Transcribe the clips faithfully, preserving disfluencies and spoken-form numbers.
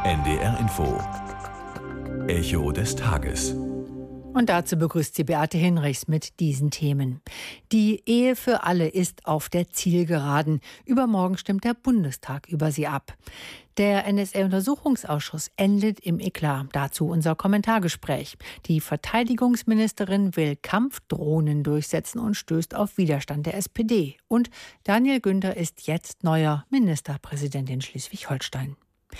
N D R Info. Echo des Tages. Und dazu begrüßt sie Beate Hinrichs mit diesen Themen. Die Ehe für alle ist auf der Zielgeraden. Übermorgen stimmt der Bundestag über sie ab. Der N S A-Untersuchungsausschuss endet im Eklat. Dazu unser Kommentargespräch. Die Verteidigungsministerin will Kampfdrohnen durchsetzen und stößt auf Widerstand der S P D. Und Daniel Günther ist jetzt neuer Ministerpräsident in Schleswig-Holstein.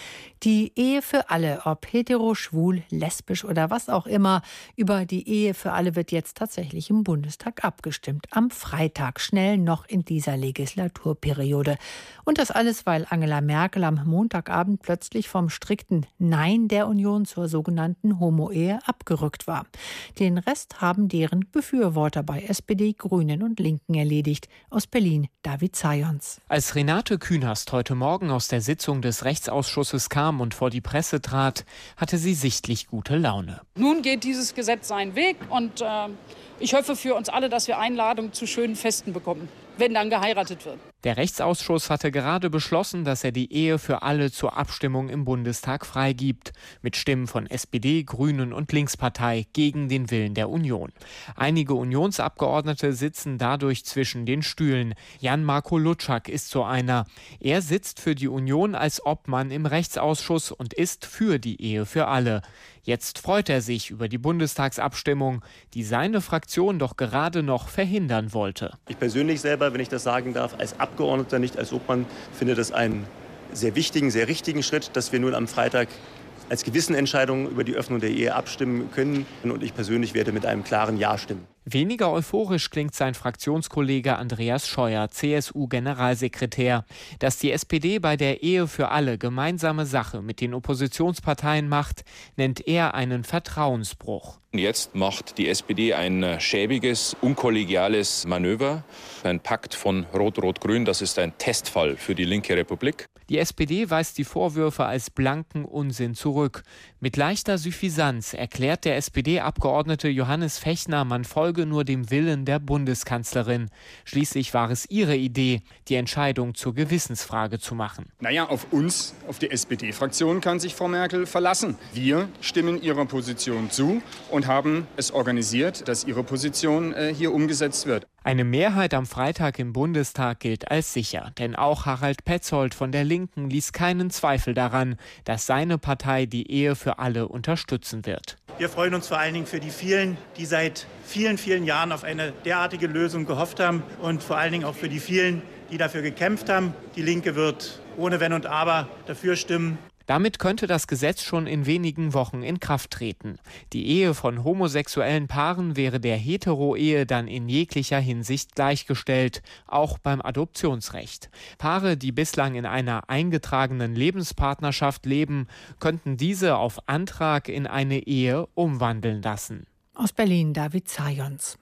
Die Ehe für alle, ob hetero, schwul, lesbisch oder was auch immer, über die Ehe für alle wird jetzt tatsächlich im Bundestag abgestimmt. Am Freitag, schnell noch in dieser Legislaturperiode. Und das alles, weil Angela Merkel am Montagabend plötzlich vom strikten Nein der Union zur sogenannten Homo-Ehe abgerückt war. Den Rest haben deren Befürworter bei S P D, Grünen und Linken erledigt. Aus Berlin, David Zayons. Als Renate Künast heute Morgen aus der Sitzung des Rechtsausschusses kam und vor die Presse trat, hatte sie sichtlich gute Laune. Nun geht dieses Gesetz seinen Weg und äh, ich hoffe für uns alle, dass wir Einladungen zu schönen Festen bekommen, wenn dann geheiratet wird. Der Rechtsausschuss hatte gerade beschlossen, dass er die Ehe für alle zur Abstimmung im Bundestag freigibt. Mit Stimmen von S P D, Grünen und Linkspartei gegen den Willen der Union. Einige Unionsabgeordnete sitzen dadurch zwischen den Stühlen. Jan-Marco Lutschak ist so einer. Er sitzt für die Union als Obmann im Rechtsausschuss und ist für die Ehe für alle. Jetzt freut er sich über die Bundestagsabstimmung, die seine Fraktion doch gerade noch verhindern wollte. Ich persönlich selber, wenn ich das sagen darf, als Abgeordneter, nicht als Obmann, finde das einen sehr wichtigen, sehr richtigen Schritt, dass wir nun am Freitag als Gewissenentscheidung über die Öffnung der Ehe abstimmen können. Und ich persönlich werde mit einem klaren Ja stimmen. Weniger euphorisch klingt sein Fraktionskollege Andreas Scheuer, C S U-Generalsekretär. Dass die S P D bei der Ehe für alle gemeinsame Sache mit den Oppositionsparteien macht, nennt er einen Vertrauensbruch. Jetzt macht die S P D ein schäbiges, unkollegiales Manöver. Ein Pakt von Rot-Rot-Grün, das ist ein Testfall für die linke Republik. Die S P D weist die Vorwürfe als blanken Unsinn zurück. Mit leichter Suffisanz erklärt der S P D-Abgeordnete Johannes Fechner, man folge nur dem Willen der Bundeskanzlerin. Schließlich war es ihre Idee, die Entscheidung zur Gewissensfrage zu machen. Naja, auf uns, auf die S P D-Fraktion kann sich Frau Merkel verlassen. Wir stimmen ihrer Position zu und haben es organisiert, dass ihre Position äh, hier umgesetzt wird. Eine Mehrheit am Freitag im Bundestag gilt als sicher, denn auch Harald Petzold von der Linken ließ keinen Zweifel daran, dass seine Partei die Ehe für alle unterstützen wird. Wir freuen uns vor allen Dingen für die vielen, die seit vielen, vielen Jahren auf eine derartige Lösung gehofft haben und vor allen Dingen auch für die vielen, die dafür gekämpft haben. Die Linke wird ohne Wenn und Aber dafür stimmen. Damit könnte das Gesetz schon in wenigen Wochen in Kraft treten. Die Ehe von homosexuellen Paaren wäre der Hetero-Ehe dann in jeglicher Hinsicht gleichgestellt, auch beim Adoptionsrecht. Paare, die bislang in einer eingetragenen Lebenspartnerschaft leben, könnten diese auf Antrag in eine Ehe umwandeln lassen. Aus Berlin, David Zayons.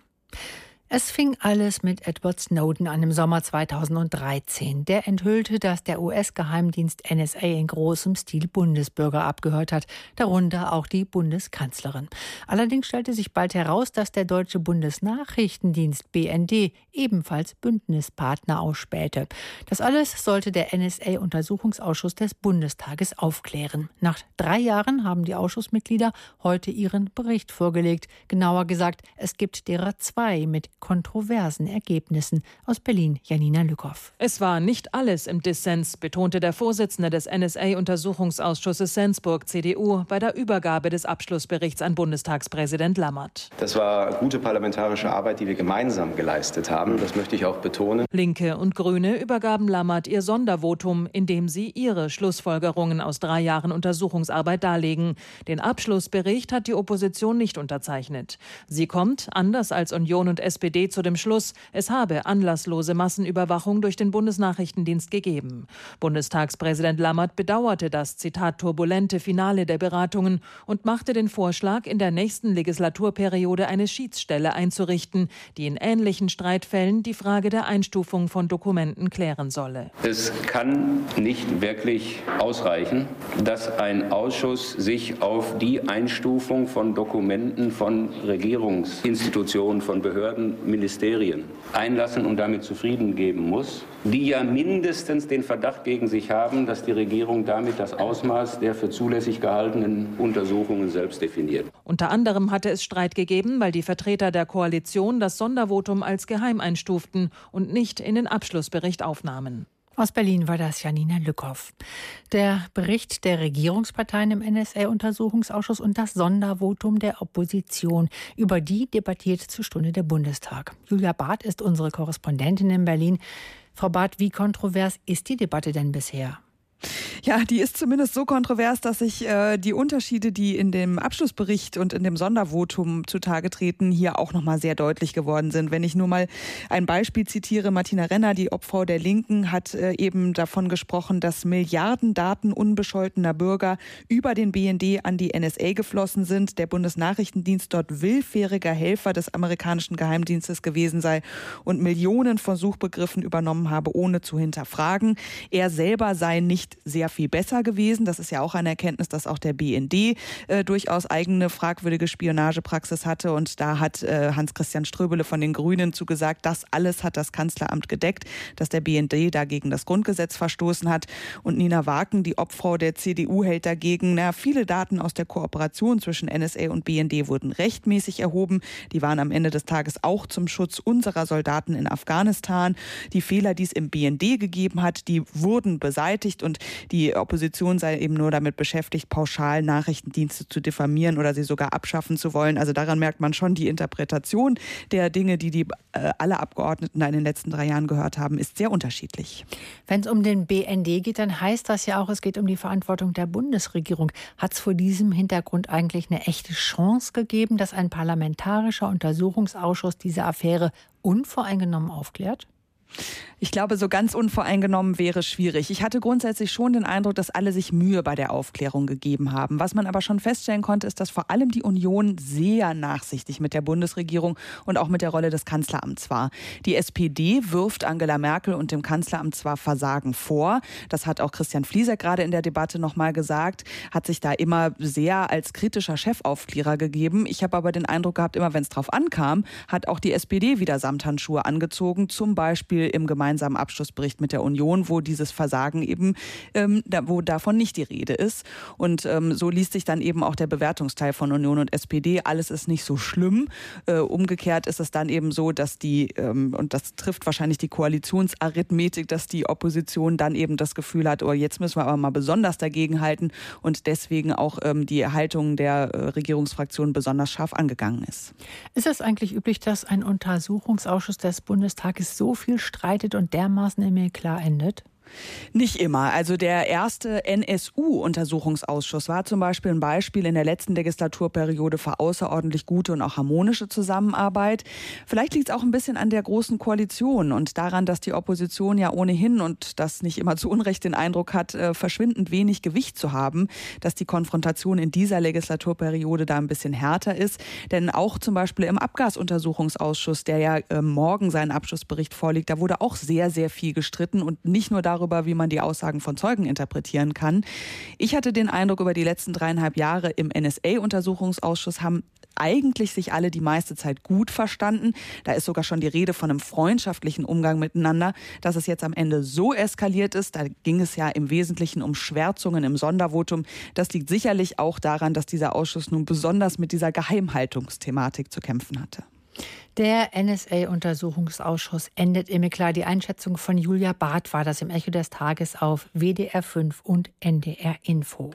Es fing alles mit Edward Snowden an im Sommer zweitausenddreizehn. Der enthüllte, dass der U S-Geheimdienst N S A in großem Stil Bundesbürger abgehört hat, darunter auch die Bundeskanzlerin. Allerdings stellte sich bald heraus, dass der deutsche Bundesnachrichtendienst B N D ebenfalls Bündnispartner ausspähte. Das alles sollte der N S A-Untersuchungsausschuss des Bundestages aufklären. Nach drei Jahren haben die Ausschussmitglieder heute ihren Bericht vorgelegt. Genauer gesagt, es gibt derer zwei mit kontroversen Ergebnissen. Aus Berlin, Janina Lückhoff. Es war nicht alles im Dissens, betonte der Vorsitzende des N S A-Untersuchungsausschusses Sensburg, C D U, bei der Übergabe des Abschlussberichts an Bundestagspräsident Lammert. Das war gute parlamentarische Arbeit, die wir gemeinsam geleistet haben. Das möchte ich auch betonen. Linke und Grüne übergaben Lammert ihr Sondervotum, in dem sie ihre Schlussfolgerungen aus drei Jahren Untersuchungsarbeit darlegen. Den Abschlussbericht hat die Opposition nicht unterzeichnet. Sie kommt, anders als Union und S P D, zu dem Schluss, es habe anlasslose Massenüberwachung durch den Bundesnachrichtendienst gegeben. Bundestagspräsident Lammert bedauerte das, Zitat, turbulente Finale der Beratungen und machte den Vorschlag, in der nächsten Legislaturperiode eine Schiedsstelle einzurichten, die in ähnlichen Streitfällen die Frage der Einstufung von Dokumenten klären solle. Es kann nicht wirklich ausreichen, dass ein Ausschuss sich auf die Einstufung von Dokumenten von Regierungsinstitutionen, von Behörden Ministerien einlassen und damit zufrieden geben muss, die ja mindestens den Verdacht gegen sich haben, dass die Regierung damit das Ausmaß der für zulässig gehaltenen Untersuchungen selbst definiert. Unter anderem hatte es Streit gegeben, weil die Vertreter der Koalition das Sondervotum als geheim einstuften und nicht in den Abschlussbericht aufnahmen. Aus Berlin war das Janina Lückhoff. Der Bericht der Regierungsparteien im N S A-Untersuchungsausschuss und das Sondervotum der Opposition. Über die debattiert zur Stunde der Bundestag. Julia Barth ist unsere Korrespondentin in Berlin. Frau Barth, wie kontrovers ist die Debatte denn bisher? Ja, die ist zumindest so kontrovers, dass sich äh, die Unterschiede, die in dem Abschlussbericht und in dem Sondervotum zutage treten, hier auch nochmal sehr deutlich geworden sind. Wenn ich nur mal ein Beispiel zitiere, Martina Renner, die Obfrau der Linken, hat äh, eben davon gesprochen, dass Milliarden Daten unbescholtener Bürger über den B N D an die N S A geflossen sind. Der Bundesnachrichtendienst dort willfähriger Helfer des amerikanischen Geheimdienstes gewesen sei und Millionen von Suchbegriffen übernommen habe, ohne zu hinterfragen. Er selber sei nicht sehr viel besser gewesen. Das ist ja auch eine Erkenntnis, dass auch der B N D äh, durchaus eigene fragwürdige Spionagepraxis hatte. Und da hat äh, Hans-Christian Ströbele von den Grünen zugesagt, das alles hat das Kanzleramt gedeckt, dass der B N D dagegen das Grundgesetz verstoßen hat. Und Nina Waken, die Obfrau der C D U, hält dagegen, na, viele Daten aus der Kooperation zwischen N S A und B N D wurden rechtmäßig erhoben. Die waren am Ende des Tages auch zum Schutz unserer Soldaten in Afghanistan. Die Fehler, die es im B N D gegeben hat, die wurden beseitigt und die Opposition sei eben nur damit beschäftigt, pauschal Nachrichtendienste zu diffamieren oder sie sogar abschaffen zu wollen. Also daran merkt man schon, die Interpretation der Dinge, die die äh, alle Abgeordneten da in den letzten drei Jahren gehört haben, ist sehr unterschiedlich. Wenn es um den B N D geht, dann heißt das ja auch, es geht um die Verantwortung der Bundesregierung. Hat es vor diesem Hintergrund eigentlich eine echte Chance gegeben, dass ein parlamentarischer Untersuchungsausschuss diese Affäre unvoreingenommen aufklärt? Ich glaube, so ganz unvoreingenommen wäre schwierig. Ich hatte grundsätzlich schon den Eindruck, dass alle sich Mühe bei der Aufklärung gegeben haben. Was man aber schon feststellen konnte, ist, dass vor allem die Union sehr nachsichtig mit der Bundesregierung und auch mit der Rolle des Kanzleramts war. Die S P D wirft Angela Merkel und dem Kanzleramt zwar Versagen vor, das hat auch Christian Flieser gerade in der Debatte nochmal gesagt, hat sich da immer sehr als kritischer Chefaufklärer gegeben. Ich habe aber den Eindruck gehabt, immer wenn es drauf ankam, hat auch die S P D wieder Samthandschuhe angezogen, zum Beispiel im gemeinsamen Abschlussbericht mit der Union, wo dieses Versagen eben, ähm, da, wo davon nicht die Rede ist. Und ähm, so liest sich dann eben auch der Bewertungsteil von Union und S P D. Alles ist nicht so schlimm. Äh, umgekehrt ist es dann eben so, dass die, ähm, und das trifft wahrscheinlich die Koalitionsarithmetik, dass die Opposition dann eben das Gefühl hat, oh, jetzt müssen wir aber mal besonders dagegenhalten und deswegen auch ähm, die Haltung der äh, Regierungsfraktion besonders scharf angegangen ist. Ist es eigentlich üblich, dass ein Untersuchungsausschuss des Bundestages so viel streitet und dermaßen im Eklat endet? Nicht immer. Also der erste N S U-Untersuchungsausschuss war zum Beispiel ein Beispiel in der letzten Legislaturperiode für außerordentlich gute und auch harmonische Zusammenarbeit. Vielleicht liegt es auch ein bisschen an der großen Koalition und daran, dass die Opposition ja ohnehin und das nicht immer zu Unrecht den Eindruck hat, verschwindend wenig Gewicht zu haben, dass die Konfrontation in dieser Legislaturperiode da ein bisschen härter ist. Denn auch zum Beispiel im Abgasuntersuchungsausschuss, der ja äh, morgen seinen Abschlussbericht vorlegt, da wurde auch sehr, sehr viel gestritten und nicht nur darüber, darüber, wie man die Aussagen von Zeugen interpretieren kann. Ich hatte den Eindruck, über die letzten dreieinhalb Jahre im N S A-Untersuchungsausschuss haben eigentlich sich alle die meiste Zeit gut verstanden. Da ist sogar schon die Rede von einem freundschaftlichen Umgang miteinander. Dass es jetzt am Ende so eskaliert ist, da ging es ja im Wesentlichen um Schwärzungen im Sondervotum. Das liegt sicherlich auch daran, dass dieser Ausschuss nun besonders mit dieser Geheimhaltungsthematik zu kämpfen hatte. Der N S A-Untersuchungsausschuss endet im Eklat. Die Einschätzung von Julia Barth war das im Echo des Tages auf W D R fünf und N D R Info.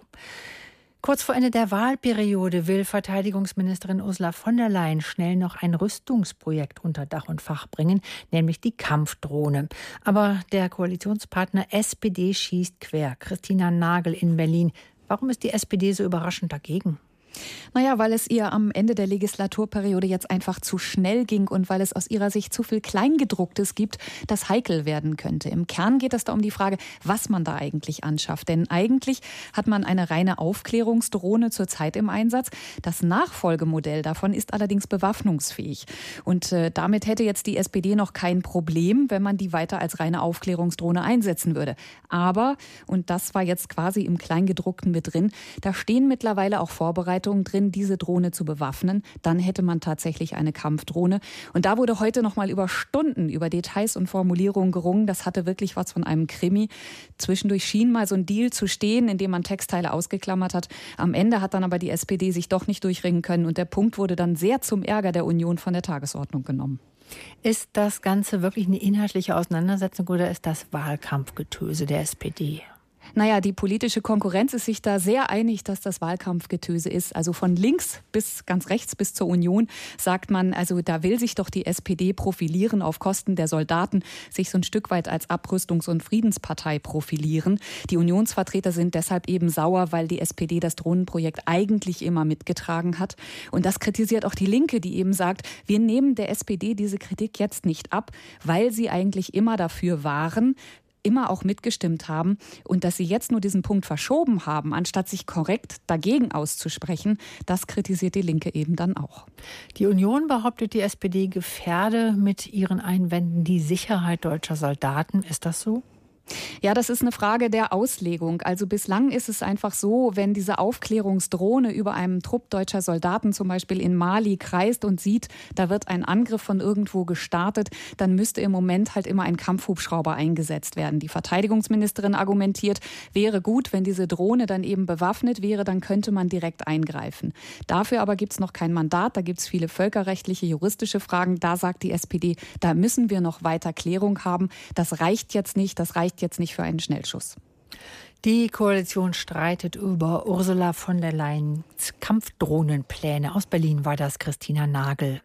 Kurz vor Ende der Wahlperiode will Verteidigungsministerin Ursula von der Leyen schnell noch ein Rüstungsprojekt unter Dach und Fach bringen, nämlich die Kampfdrohne. Aber der Koalitionspartner S P D schießt quer. Christina Nagel in Berlin. Warum ist die S P D so überraschend dagegen? Naja, weil es ihr am Ende der Legislaturperiode jetzt einfach zu schnell ging und weil es aus ihrer Sicht zu viel Kleingedrucktes gibt, das heikel werden könnte. Im Kern geht es da um die Frage, was man da eigentlich anschafft. Denn eigentlich hat man eine reine Aufklärungsdrohne zurzeit im Einsatz. Das Nachfolgemodell davon ist allerdings bewaffnungsfähig. Und äh, damit hätte jetzt die S P D noch kein Problem, wenn man die weiter als reine Aufklärungsdrohne einsetzen würde. Aber, und das war jetzt quasi im Kleingedruckten mit drin, da stehen mittlerweile auch Vorbereitungen Verantwortung drin, diese Drohne zu bewaffnen. Dann hätte man tatsächlich eine Kampfdrohne. Und da wurde heute noch mal über Stunden über Details und Formulierungen gerungen. Das hatte wirklich was von einem Krimi. Zwischendurch schien mal so ein Deal zu stehen, in dem man Textteile ausgeklammert hat. Am Ende hat dann aber die S P D sich doch nicht durchringen können. Und der Punkt wurde dann sehr zum Ärger der Union von der Tagesordnung genommen. Ist das Ganze wirklich eine inhaltliche Auseinandersetzung oder ist das Wahlkampfgetöse der S P D? Naja, die politische Konkurrenz ist sich da sehr einig, dass das Wahlkampfgetöse ist. Also von links bis ganz rechts bis zur Union sagt man, also da will sich doch die S P D profilieren auf Kosten der Soldaten, sich so ein Stück weit als Abrüstungs- und Friedenspartei profilieren. Die Unionsvertreter sind deshalb eben sauer, weil die S P D das Drohnenprojekt eigentlich immer mitgetragen hat. Und das kritisiert auch die Linke, die eben sagt, wir nehmen der S P D diese Kritik jetzt nicht ab, weil sie eigentlich immer dafür waren, immer auch mitgestimmt haben und dass sie jetzt nur diesen Punkt verschoben haben, anstatt sich korrekt dagegen auszusprechen, das kritisiert die Linke eben dann auch. Die Union behauptet, die S P D gefährde mit ihren Einwänden die Sicherheit deutscher Soldaten. Ist das so? Ja, das ist eine Frage der Auslegung. Also bislang ist es einfach so, wenn diese Aufklärungsdrohne über einem Trupp deutscher Soldaten zum Beispiel in Mali kreist und sieht, da wird ein Angriff von irgendwo gestartet, dann müsste im Moment halt immer ein Kampfhubschrauber eingesetzt werden. Die Verteidigungsministerin argumentiert, wäre gut, wenn diese Drohne dann eben bewaffnet wäre, dann könnte man direkt eingreifen. Dafür aber gibt es noch kein Mandat, da gibt es viele völkerrechtliche, juristische Fragen. Da sagt die S P D, da müssen wir noch weiter Klärung haben. Das reicht jetzt nicht, das reicht jetzt nicht für einen Schnellschuss. Die Koalition streitet über Ursula von der Leyens Kampfdrohnenpläne. Aus Berlin war das Christina Nagel.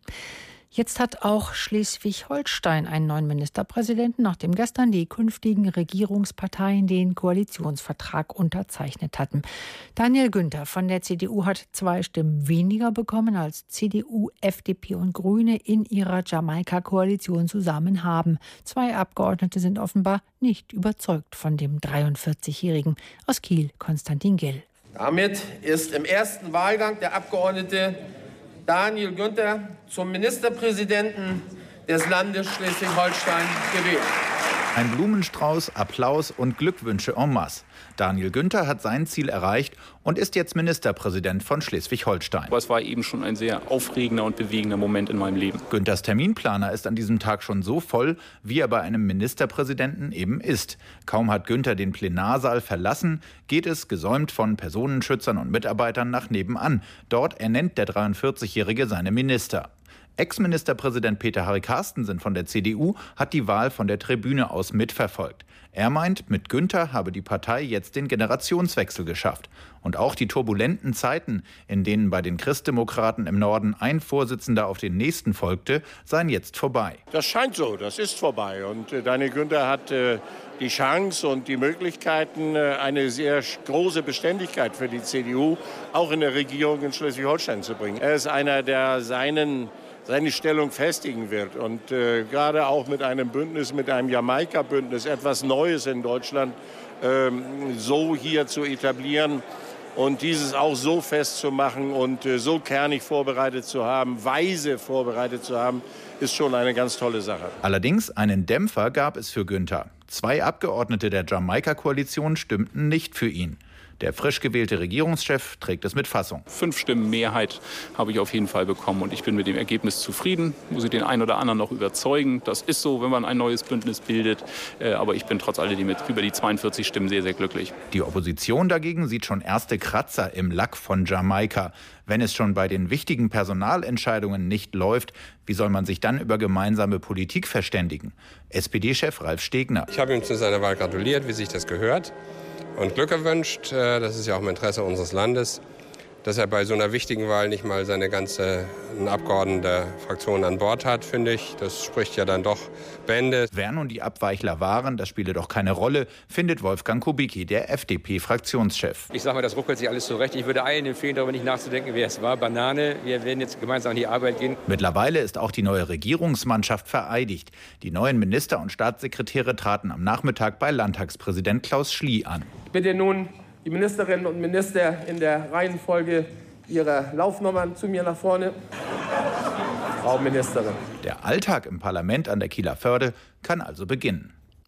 Jetzt hat auch Schleswig-Holstein einen neuen Ministerpräsidenten, nachdem gestern die künftigen Regierungsparteien den Koalitionsvertrag unterzeichnet hatten. Daniel Günther von der C D U hat zwei Stimmen weniger bekommen, als C D U, F D P und Grüne in ihrer Jamaika-Koalition zusammen haben. Zwei Abgeordnete sind offenbar nicht überzeugt von dem dreiundvierzigjährigen. Aus Kiel, Konstantin Gill. Damit ist im ersten Wahlgang der Abgeordnete Daniel Günther zum Ministerpräsidenten des Landes Schleswig-Holstein gewählt. Ein Blumenstrauß, Applaus und Glückwünsche en masse. Daniel Günther hat sein Ziel erreicht und ist jetzt Ministerpräsident von Schleswig-Holstein. Es war eben schon ein sehr aufregender und bewegender Moment in meinem Leben. Günthers Terminplaner ist an diesem Tag schon so voll, wie er bei einem Ministerpräsidenten eben ist. Kaum hat Günther den Plenarsaal verlassen, geht es gesäumt von Personenschützern und Mitarbeitern nach nebenan. Dort ernennt der dreiundvierzigjährige seine Minister. Ex-Ministerpräsident Peter-Harry Carstensen von der C D U hat die Wahl von der Tribüne aus mitverfolgt. Er meint, mit Günther habe die Partei jetzt den Generationswechsel geschafft. Und auch die turbulenten Zeiten, in denen bei den Christdemokraten im Norden ein Vorsitzender auf den nächsten folgte, seien jetzt vorbei. Das scheint so, das ist vorbei. Und äh, Daniel Günther hat äh, die Chance und die Möglichkeiten, äh, eine sehr große Beständigkeit für die C D U auch in der Regierung in Schleswig-Holstein zu bringen. Er ist einer, der seinen seine Stellung festigen wird. Und äh, gerade auch mit einem Bündnis, mit einem Jamaika-Bündnis, etwas Neues in Deutschland, ähm, so hier zu etablieren und dieses auch so festzumachen und äh, so kernig vorbereitet zu haben, weise vorbereitet zu haben, ist schon eine ganz tolle Sache. Allerdings einen Dämpfer gab es für Günther. Zwei Abgeordnete der Jamaika-Koalition stimmten nicht für ihn. Der frisch gewählte Regierungschef trägt es mit Fassung. Fünf Stimmen Mehrheit habe ich auf jeden Fall bekommen und ich bin mit dem Ergebnis zufrieden. Muss ich den einen oder anderen noch überzeugen. Das ist so, wenn man ein neues Bündnis bildet. Aber ich bin trotz alledem mit über die zweiundvierzig Stimmen sehr, sehr glücklich. Die Opposition dagegen sieht schon erste Kratzer im Lack von Jamaika. Wenn es schon bei den wichtigen Personalentscheidungen nicht läuft, wie soll man sich dann über gemeinsame Politik verständigen? S P D-Chef Ralf Stegner. Ich habe ihm zu seiner Wahl gratuliert, wie sich das gehört. Und Glück gewünscht, das ist ja auch im Interesse unseres Landes, dass er bei so einer wichtigen Wahl nicht mal seine ganze Abgeordneten der Fraktion an Bord hat, finde ich. Das spricht ja dann doch Bände. Wer nun die Abweichler waren, das spiele doch keine Rolle, findet Wolfgang Kubicki, der F D P-Fraktionschef. Ich sage mal, das ruckelt sich alles zurecht. Ich würde allen empfehlen, darüber nicht nachzudenken, wer es war. Banane, wir werden jetzt gemeinsam an die Arbeit gehen. Mittlerweile ist auch die neue Regierungsmannschaft vereidigt. Die neuen Minister und Staatssekretäre traten am Nachmittag bei Landtagspräsident Klaus Schlie an. Ich bitte nun die Ministerinnen und Minister in der Reihenfolge ihrer Laufnummern zu mir nach vorne. Frau Ministerin. Der Alltag im Parlament an der Kieler Förde kann also beginnen.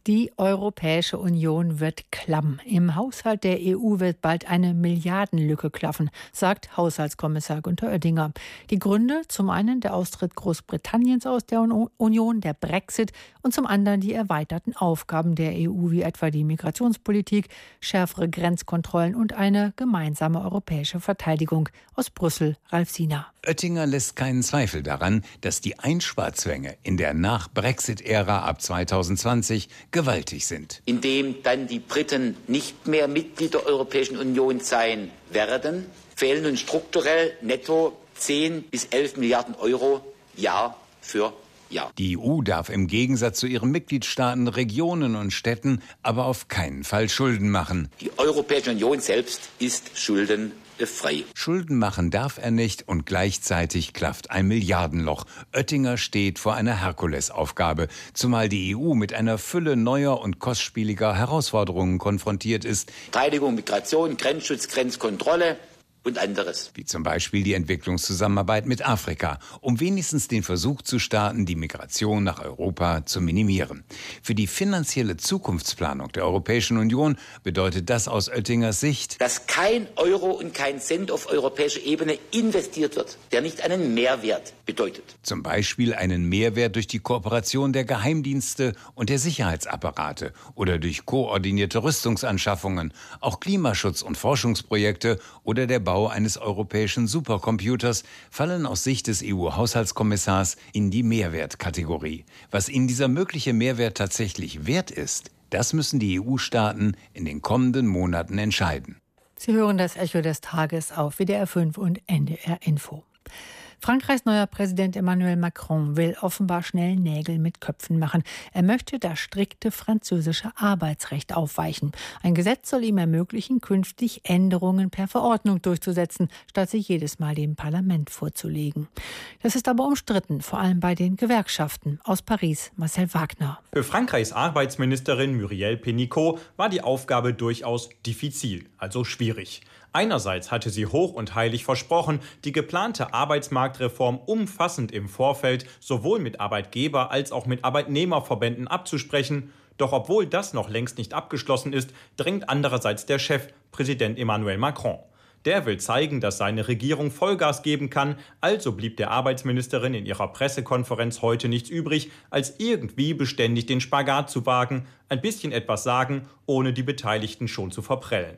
Die Europäische Union wird klamm. Im Haushalt der E U wird bald eine Milliardenlücke klaffen, sagt Haushaltskommissar Günther Oettinger. Die Gründe: zum einen der Austritt Großbritanniens aus der Union, der Brexit, und zum anderen die erweiterten Aufgaben der E U, wie etwa die Migrationspolitik, schärfere Grenzkontrollen und eine gemeinsame europäische Verteidigung. Aus Brüssel, Ralf Siener. Oettinger lässt keinen Zweifel daran, dass die Einsparzwänge in der Nach-Brexit-Ära ab zweitausendzwanzig gewaltig sind. Indem dann die Briten nicht mehr Mitglied der Europäischen Union sein werden, fehlen nun strukturell netto zehn bis elf Milliarden Euro Jahr für Jahr. Die E U darf im Gegensatz zu ihren Mitgliedstaaten, Regionen und Städten aber auf keinen Fall Schulden machen. Die Europäische Union selbst ist schuldenfrei. Schulden machen darf er nicht und gleichzeitig klafft ein Milliardenloch. Oettinger steht vor einer Herkulesaufgabe, zumal die E U mit einer Fülle neuer und kostspieliger Herausforderungen konfrontiert ist. Verteidigung, Migration, Grenzschutz, Grenzkontrolle und anderes. Wie zum Beispiel die Entwicklungszusammenarbeit mit Afrika, um wenigstens den Versuch zu starten, die Migration nach Europa zu minimieren. Für die finanzielle Zukunftsplanung der Europäischen Union bedeutet das aus Oettingers Sicht, dass kein Euro und kein Cent auf europäischer Ebene investiert wird, der nicht einen Mehrwert bedeutet. Zum Beispiel einen Mehrwert durch die Kooperation der Geheimdienste und der Sicherheitsapparate oder durch koordinierte Rüstungsanschaffungen, auch Klimaschutz- und Forschungsprojekte oder der Bau eines europäischen Supercomputers fallen aus Sicht des E U-Haushaltskommissars in die Mehrwertkategorie. Was ihnen dieser mögliche Mehrwert tatsächlich wert ist, das müssen die E U-Staaten in den kommenden Monaten entscheiden. Sie hören das Echo des Tages auf W D R fünf und N D R Info. Frankreichs neuer Präsident Emmanuel Macron will offenbar schnell Nägel mit Köpfen machen. Er möchte das strikte französische Arbeitsrecht aufweichen. Ein Gesetz soll ihm ermöglichen, künftig Änderungen per Verordnung durchzusetzen, statt sie jedes Mal dem Parlament vorzulegen. Das ist aber umstritten, vor allem bei den Gewerkschaften. Aus Paris, Marcel Wagner. Für Frankreichs Arbeitsministerin Muriel Pénicaud war die Aufgabe durchaus diffizil, also schwierig. Einerseits hatte sie hoch und heilig versprochen, die geplante Arbeitsmarktreform umfassend im Vorfeld sowohl mit Arbeitgeber- als auch mit Arbeitnehmerverbänden abzusprechen. Doch obwohl das noch längst nicht abgeschlossen ist, drängt andererseits der Chef, Präsident Emmanuel Macron. Der will zeigen, dass seine Regierung Vollgas geben kann, also blieb der Arbeitsministerin in ihrer Pressekonferenz heute nichts übrig, als irgendwie beständig den Spagat zu wagen, ein bisschen etwas sagen, ohne die Beteiligten schon zu verprellen.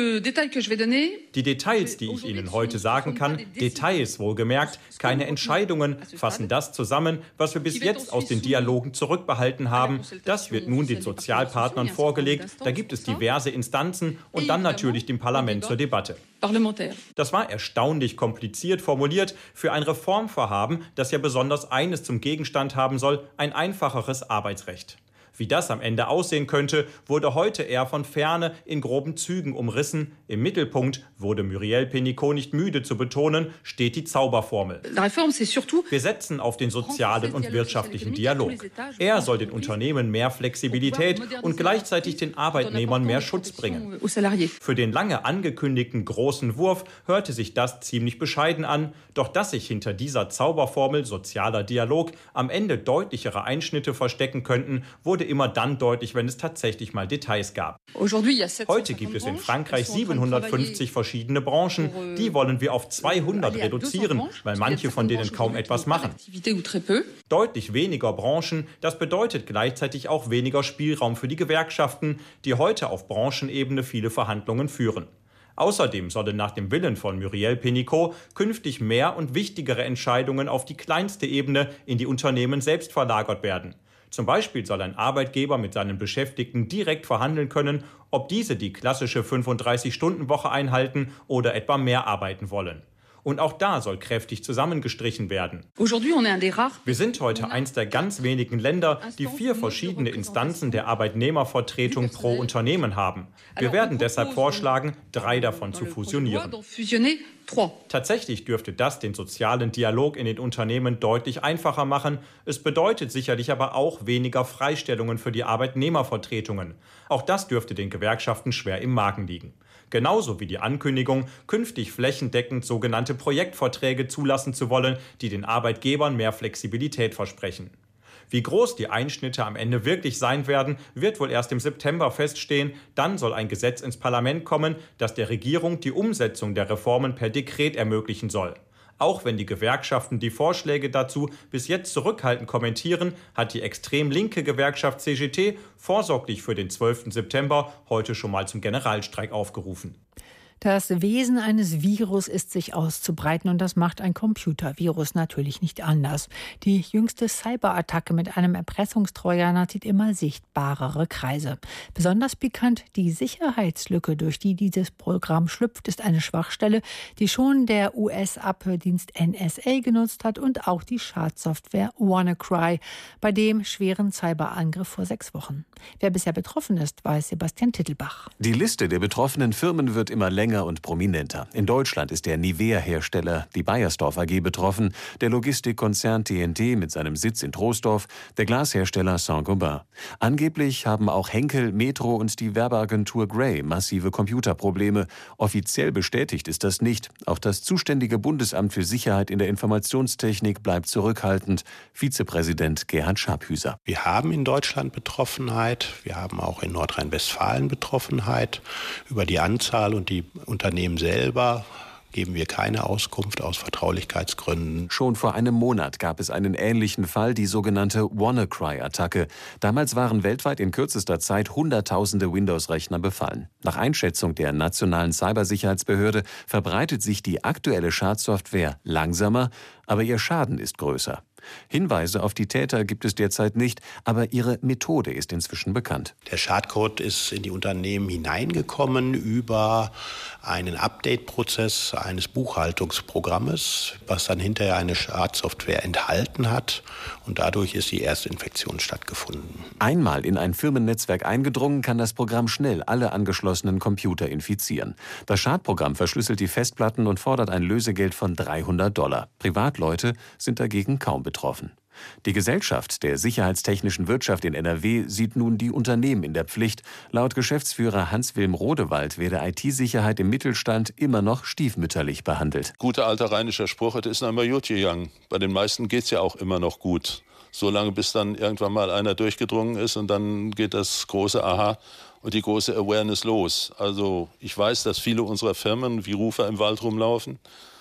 Die Details, die ich Ihnen heute sagen kann, Details wohlgemerkt, keine Entscheidungen, fassen das zusammen, was wir bis jetzt aus den Dialogen zurückbehalten haben. Das wird nun den Sozialpartnern vorgelegt, da gibt es diverse Instanzen und dann natürlich dem Parlament zur Debatte. Das war erstaunlich kompliziert formuliert für ein Reformvorhaben, das ja besonders eines zum Gegenstand haben soll, ein einfacheres Arbeitsrecht. Wie das am Ende aussehen könnte, wurde heute eher von Ferne in groben Zügen umrissen. Im Mittelpunkt, wurde Muriel Pénicaud nicht müde zu betonen, steht die Zauberformel. Wir setzen auf den sozialen und wirtschaftlichen Dialog. Er soll den Unternehmen mehr Flexibilität und gleichzeitig den Arbeitnehmern mehr Schutz bringen. Für den lange angekündigten großen Wurf hörte sich das ziemlich bescheiden an. Doch dass sich hinter dieser Zauberformel sozialer Dialog am Ende deutlichere Einschnitte verstecken könnten, wurde immer dann deutlich, wenn es tatsächlich mal Details gab. Heute gibt es in Frankreich siebenhundertfünfzig verschiedene Branchen. Die wollen wir auf zweihundert reduzieren, weil manche von denen kaum etwas machen. Deutlich weniger Branchen, das bedeutet gleichzeitig auch weniger Spielraum für die Gewerkschaften, die heute auf Branchenebene viele Verhandlungen führen. Außerdem sollen nach dem Willen von Muriel Pénicaud künftig mehr und wichtigere Entscheidungen auf die kleinste Ebene in die Unternehmen selbst verlagert werden. Zum Beispiel soll ein Arbeitgeber mit seinen Beschäftigten direkt verhandeln können, ob diese die klassische fünfunddreißig-Stunden-Woche einhalten oder etwa mehr arbeiten wollen. Und auch da soll kräftig zusammengestrichen werden. Wir sind heute eins der ganz wenigen Länder, die vier verschiedene Instanzen der Arbeitnehmervertretung pro Unternehmen haben. Wir werden deshalb vorschlagen, drei davon zu fusionieren. Tatsächlich dürfte das den sozialen Dialog in den Unternehmen deutlich einfacher machen. Es bedeutet sicherlich aber auch weniger Freistellungen für die Arbeitnehmervertretungen. Auch das dürfte den Gewerkschaften schwer im Magen liegen. Genauso wie die Ankündigung, künftig flächendeckend sogenannte Projektverträge zulassen zu wollen, die den Arbeitgebern mehr Flexibilität versprechen. Wie groß die Einschnitte am Ende wirklich sein werden, wird wohl erst im September feststehen. Dann soll ein Gesetz ins Parlament kommen, das der Regierung die Umsetzung der Reformen per Dekret ermöglichen soll. Auch wenn die Gewerkschaften die Vorschläge dazu bis jetzt zurückhaltend kommentieren, hat die extrem linke Gewerkschaft C G T vorsorglich für den zwölften September heute schon mal zum Generalstreik aufgerufen. Das Wesen eines Virus ist, sich auszubreiten, und das macht ein Computervirus natürlich nicht anders. Die jüngste Cyberattacke mit einem Erpressungstrojaner zieht immer sichtbarere Kreise. Besonders pikant: die Sicherheitslücke, durch die dieses Programm schlüpft, ist eine Schwachstelle, die schon der U S-Abhördienst N S A genutzt hat und auch die Schadsoftware WannaCry bei dem schweren Cyberangriff vor sechs Wochen. Wer bisher betroffen ist, weiß Sebastian Tittelbach. Die Liste der betroffenen Firmen wird immer länger und prominenter. In Deutschland ist der Nivea-Hersteller, die Beiersdorf A G, betroffen, der Logistikkonzern T N T mit seinem Sitz in Troisdorf, der Glashersteller Saint-Gobain. Angeblich haben auch Henkel, Metro und die Werbeagentur Grey massive Computerprobleme. Offiziell bestätigt ist das nicht. Auch das zuständige Bundesamt für Sicherheit in der Informationstechnik bleibt zurückhaltend. Vizepräsident Gerhard Scharphüser. Wir haben in Deutschland Betroffenheit. Wir haben auch in Nordrhein-Westfalen Betroffenheit. Über die Anzahl und die Unternehmen selber geben wir keine Auskunft aus Vertraulichkeitsgründen. Schon vor einem Monat gab es einen ähnlichen Fall, die sogenannte WannaCry-Attacke. Damals waren weltweit in kürzester Zeit Hunderttausende Windows-Rechner befallen. Nach Einschätzung der nationalen Cybersicherheitsbehörde verbreitet sich die aktuelle Schadsoftware langsamer, aber ihr Schaden ist größer. Hinweise auf die Täter gibt es derzeit nicht, aber ihre Methode ist inzwischen bekannt. Der Schadcode ist in die Unternehmen hineingekommen über einen Update-Prozess eines Buchhaltungsprogrammes, was dann hinterher eine Schadsoftware enthalten hat, und dadurch ist die Erstinfektion stattgefunden. Einmal in ein Firmennetzwerk eingedrungen, kann das Programm schnell alle angeschlossenen Computer infizieren. Das Schadprogramm verschlüsselt die Festplatten und fordert ein Lösegeld von dreihundert Dollar. Privatleute sind dagegen kaum betroffen. Die Gesellschaft der sicherheitstechnischen Wirtschaft in N R W sieht nun die Unternehmen in der Pflicht. Laut Geschäftsführer Hans-Wilm Rodewald werde I T-Sicherheit im Mittelstand immer noch stiefmütterlich behandelt. Guter alter rheinischer Spruch, es ist einmal gut gegangen. Bei den meisten geht es ja auch immer noch gut. Solange bis dann irgendwann mal einer durchgedrungen ist und dann geht das große Aha und die große Awareness los. Also ich weiß, dass viele unserer Firmen wie Rufer im Wald rumlaufen.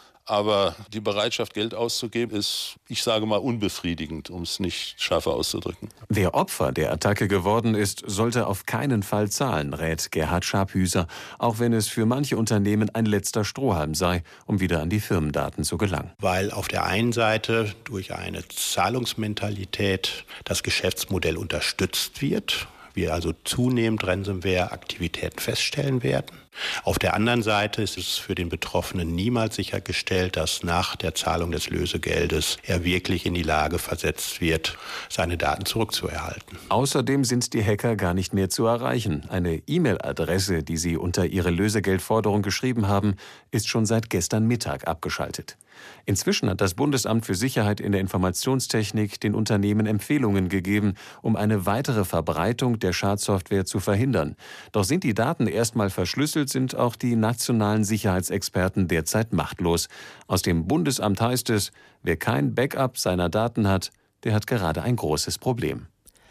Aber die Bereitschaft, Geld auszugeben, ist, ich sage mal, unbefriedigend, um es nicht schärfer auszudrücken. Wer Opfer der Attacke geworden ist, sollte auf keinen Fall zahlen, rät Gerhard Scharphüser, auch wenn es für manche Unternehmen ein letzter Strohhalm sei, um wieder an die Firmendaten zu gelangen. Weil auf der einen Seite durch eine Zahlungsmentalität das Geschäftsmodell unterstützt wird, wir also zunehmend Ransomware-Aktivitäten feststellen werden. Auf der anderen Seite ist es für den Betroffenen niemals sichergestellt, dass nach der Zahlung des Lösegeldes er wirklich in die Lage versetzt wird, seine Daten zurückzuerhalten. Außerdem sind die Hacker gar nicht mehr zu erreichen. Eine E-Mail-Adresse, die sie unter ihre Lösegeldforderung geschrieben haben, ist schon seit gestern Mittag abgeschaltet. Inzwischen hat das Bundesamt für Sicherheit in der Informationstechnik den Unternehmen Empfehlungen gegeben, um eine weitere Verbreitung der Schadsoftware zu verhindern. Doch sind die Daten erstmal verschlüsselt, sind auch die nationalen Sicherheitsexperten derzeit machtlos. Aus dem Bundesamt heißt es, wer kein Backup seiner Daten hat, der hat gerade ein großes Problem.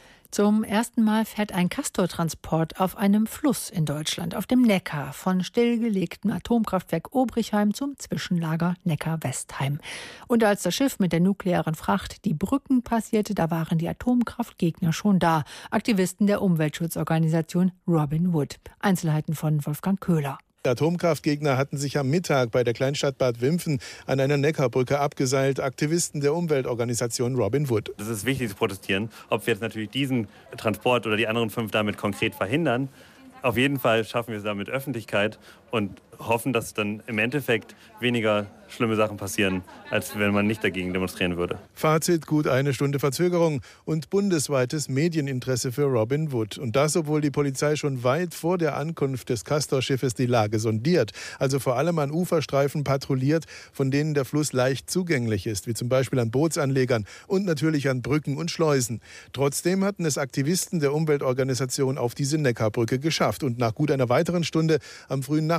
Zum ersten Mal fährt ein Castortransport auf einem Fluss in Deutschland, auf dem Neckar, von stillgelegtem Atomkraftwerk Obrichheim zum Zwischenlager Neckar-Westheim. Und als das Schiff mit der nuklearen Fracht die Brücken passierte, da waren die Atomkraftgegner schon da, Aktivisten der Umweltschutzorganisation Robin Wood. Einzelheiten von Wolfgang Köhler. Atomkraftgegner hatten sich am Mittag bei der Kleinstadt Bad Wimpfen an einer Neckarbrücke abgeseilt. Aktivisten der Umweltorganisation Robin Wood. Es ist wichtig zu protestieren. Ob wir jetzt natürlich diesen Transport oder die anderen fünf damit konkret verhindern, auf jeden Fall schaffen wir es damit Öffentlichkeit und hoffen, dass dann im Endeffekt weniger schlimme Sachen passieren, als wenn man nicht dagegen demonstrieren würde. Fazit: gut eine Stunde Verzögerung und bundesweites Medieninteresse für Robin Wood. Und das, obwohl die Polizei schon weit vor der Ankunft des Castor-Schiffes die Lage sondiert. Also vor allem an Uferstreifen patrouilliert, von denen der Fluss leicht zugänglich ist, wie zum Beispiel an Bootsanlegern und natürlich an Brücken und Schleusen. Trotzdem hatten es Aktivisten der Umweltorganisation auf diese Neckarbrücke geschafft. Und nach gut einer weiteren Stunde am frühen Nachmittag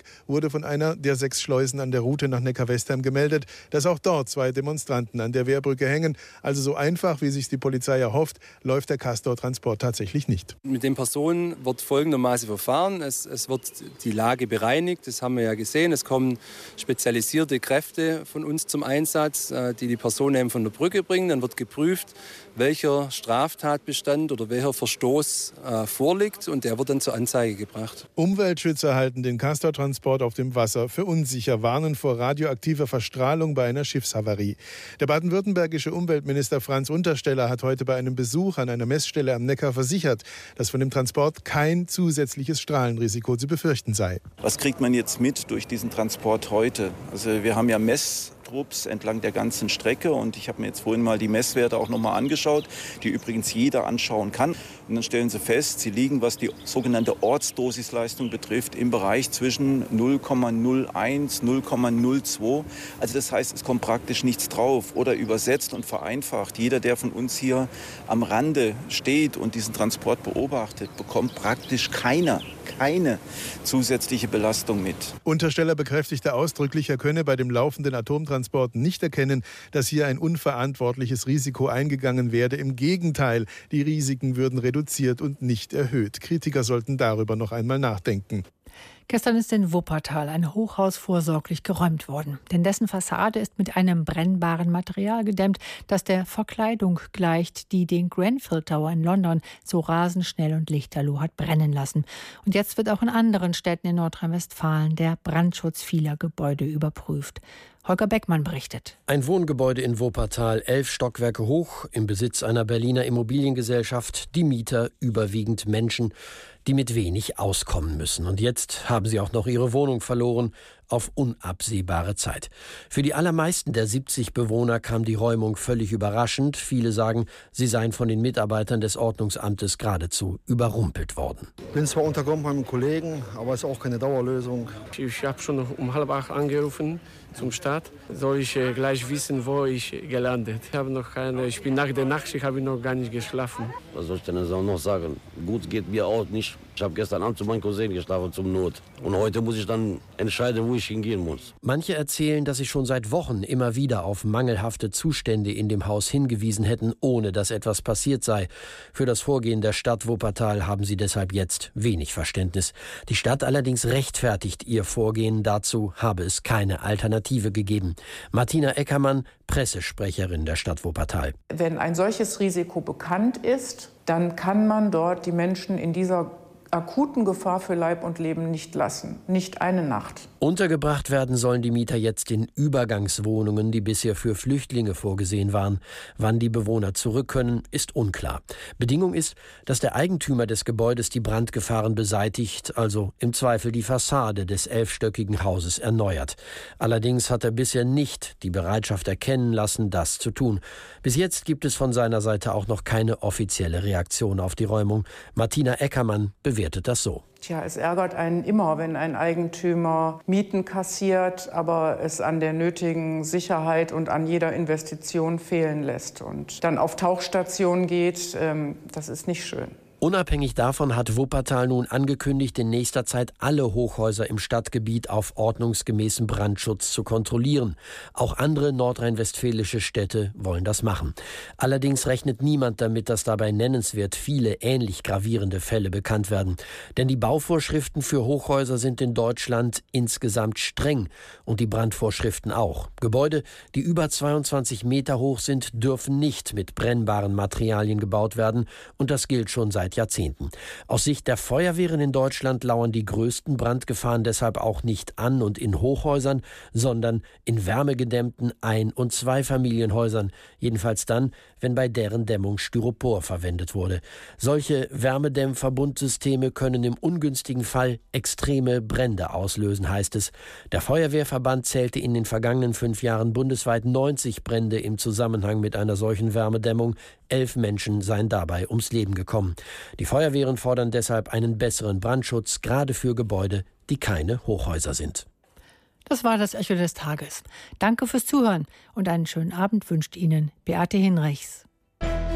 wurde von einer der sechs Schleusen an der Route nach Neckar-Westheim gemeldet, dass auch dort zwei Demonstranten an der Wehrbrücke hängen. Also so einfach, wie sich die Polizei erhofft, läuft der Castor-Transport tatsächlich nicht. Mit den Personen wird folgendermaßen verfahren. Es, es wird die Lage bereinigt, das haben wir ja gesehen. Es kommen spezialisierte Kräfte von uns zum Einsatz, die die Personen eben von der Brücke bringen. Dann wird geprüft, welcher Straftatbestand oder welcher Verstoß äh, vorliegt, und der wird dann zur Anzeige gebracht. Umweltschützer halten den Castor-Transport auf dem Wasser für unsicher, warnen vor radioaktiver Verstrahlung bei einer Schiffshavarie. Der baden-württembergische Umweltminister Franz Untersteller hat heute bei einem Besuch an einer Messstelle am Neckar versichert, dass von dem Transport kein zusätzliches Strahlenrisiko zu befürchten sei. Was kriegt man jetzt mit durch diesen Transport heute? Also wir haben ja Mess Trupps entlang der ganzen Strecke, und ich habe mir jetzt vorhin mal die Messwerte auch noch mal angeschaut, die übrigens jeder anschauen kann. Und dann stellen Sie fest, sie liegen, was die sogenannte Ortsdosisleistung betrifft, im Bereich zwischen null Komma null eins, null Komma null zwei. Also das heißt, es kommt praktisch nichts drauf. Oder übersetzt und vereinfacht, jeder, der von uns hier am Rande steht und diesen Transport beobachtet, bekommt praktisch keiner, keine zusätzliche Belastung mit. Untersteller bekräftigte ausdrücklich, er könne bei dem laufenden Atomtransport nicht erkennen, dass hier ein unverantwortliches Risiko eingegangen werde. Im Gegenteil, die Risiken würden reduziert und nicht erhöht. Kritiker sollten darüber noch einmal nachdenken. Gestern ist in Wuppertal ein Hochhaus vorsorglich geräumt worden. Denn dessen Fassade ist mit einem brennbaren Material gedämmt, das der Verkleidung gleicht, die den Grenfell Tower in London so rasend schnell und lichterloh hat brennen lassen. Und jetzt wird auch in anderen Städten in Nordrhein-Westfalen der Brandschutz vieler Gebäude überprüft. Holger Beckmann berichtet. Ein Wohngebäude in Wuppertal, elf Stockwerke hoch, im Besitz einer Berliner Immobiliengesellschaft, die Mieter überwiegend Menschen, die mit wenig auskommen müssen. Und jetzt haben sie auch noch ihre Wohnung verloren, auf unabsehbare Zeit. Für die allermeisten der siebzig Bewohner kam die Räumung völlig überraschend. Viele sagen, sie seien von den Mitarbeitern des Ordnungsamtes geradezu überrumpelt worden. Ich bin zwar untergekommen bei einem Kollegen, aber es ist auch keine Dauerlösung. Ich habe schon um halb acht angerufen zum Start. Soll ich äh, gleich wissen, wo ich gelandet. Ich habe noch keine. Ich bin nach der Nachtschicht, habe ich noch gar nicht geschlafen. Was soll ich denn auch noch sagen? Gut geht mir auch nicht. Ich habe gestern Abend zu meinem Cousin geschlafen zum Not. Und heute muss ich dann entscheiden, wo ich hingehen muss. Manche erzählen, dass sie schon seit Wochen immer wieder auf mangelhafte Zustände in dem Haus hingewiesen hätten, ohne dass etwas passiert sei. Für das Vorgehen der Stadt Wuppertal haben sie deshalb jetzt wenig Verständnis. Die Stadt allerdings rechtfertigt ihr Vorgehen. Dazu habe es keine Alternative gegeben. Martina Eckermann, Pressesprecherin der Stadt Wuppertal. Wenn ein solches Risiko bekannt ist, dann kann man dort die Menschen in dieser akuten Gefahr für Leib und Leben nicht lassen. Nicht eine Nacht. Untergebracht werden sollen die Mieter jetzt in Übergangswohnungen, die bisher für Flüchtlinge vorgesehen waren. Wann die Bewohner zurück können, ist unklar. Bedingung ist, dass der Eigentümer des Gebäudes die Brandgefahren beseitigt, also im Zweifel die Fassade des elfstöckigen Hauses erneuert. Allerdings hat er bisher nicht die Bereitschaft erkennen lassen, das zu tun. Bis jetzt gibt es von seiner Seite auch noch keine offizielle Reaktion auf die Räumung. Martina Eckermann bewertet das so. Tja, es ärgert einen immer, wenn ein Eigentümer Mieten kassiert, aber es an der nötigen Sicherheit und an jeder Investition fehlen lässt und dann auf Tauchstation geht. Ähm, das ist nicht schön. Unabhängig davon hat Wuppertal nun angekündigt, in nächster Zeit alle Hochhäuser im Stadtgebiet auf ordnungsgemäßen Brandschutz zu kontrollieren. Auch andere nordrhein-westfälische Städte wollen das machen. Allerdings rechnet niemand damit, dass dabei nennenswert viele ähnlich gravierende Fälle bekannt werden. Denn die Bauvorschriften für Hochhäuser sind in Deutschland insgesamt streng und die Brandvorschriften auch. Gebäude, die über zweiundzwanzig Meter hoch sind, dürfen nicht mit brennbaren Materialien gebaut werden, und das gilt schon seit Jahrzehnten. Aus Sicht der Feuerwehren in Deutschland lauern die größten Brandgefahren deshalb auch nicht an und in Hochhäusern, sondern in wärmegedämmten Ein- und Zweifamilienhäusern. Jedenfalls dann, wenn bei deren Dämmung Styropor verwendet wurde. Solche Wärmedämmverbundsysteme können im ungünstigen Fall extreme Brände auslösen, heißt es. Der Feuerwehrverband zählte in den vergangenen fünf Jahren bundesweit neunzig Brände im Zusammenhang mit einer solchen Wärmedämmung. Elf Menschen seien dabei ums Leben gekommen. Die Feuerwehren fordern deshalb einen besseren Brandschutz, gerade für Gebäude, die keine Hochhäuser sind. Das war das Echo des Tages. Danke fürs Zuhören und einen schönen Abend wünscht Ihnen Beate Hinrichs.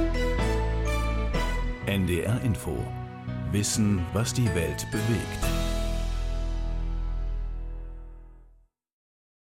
N D R Info. Wissen, was die Welt bewegt.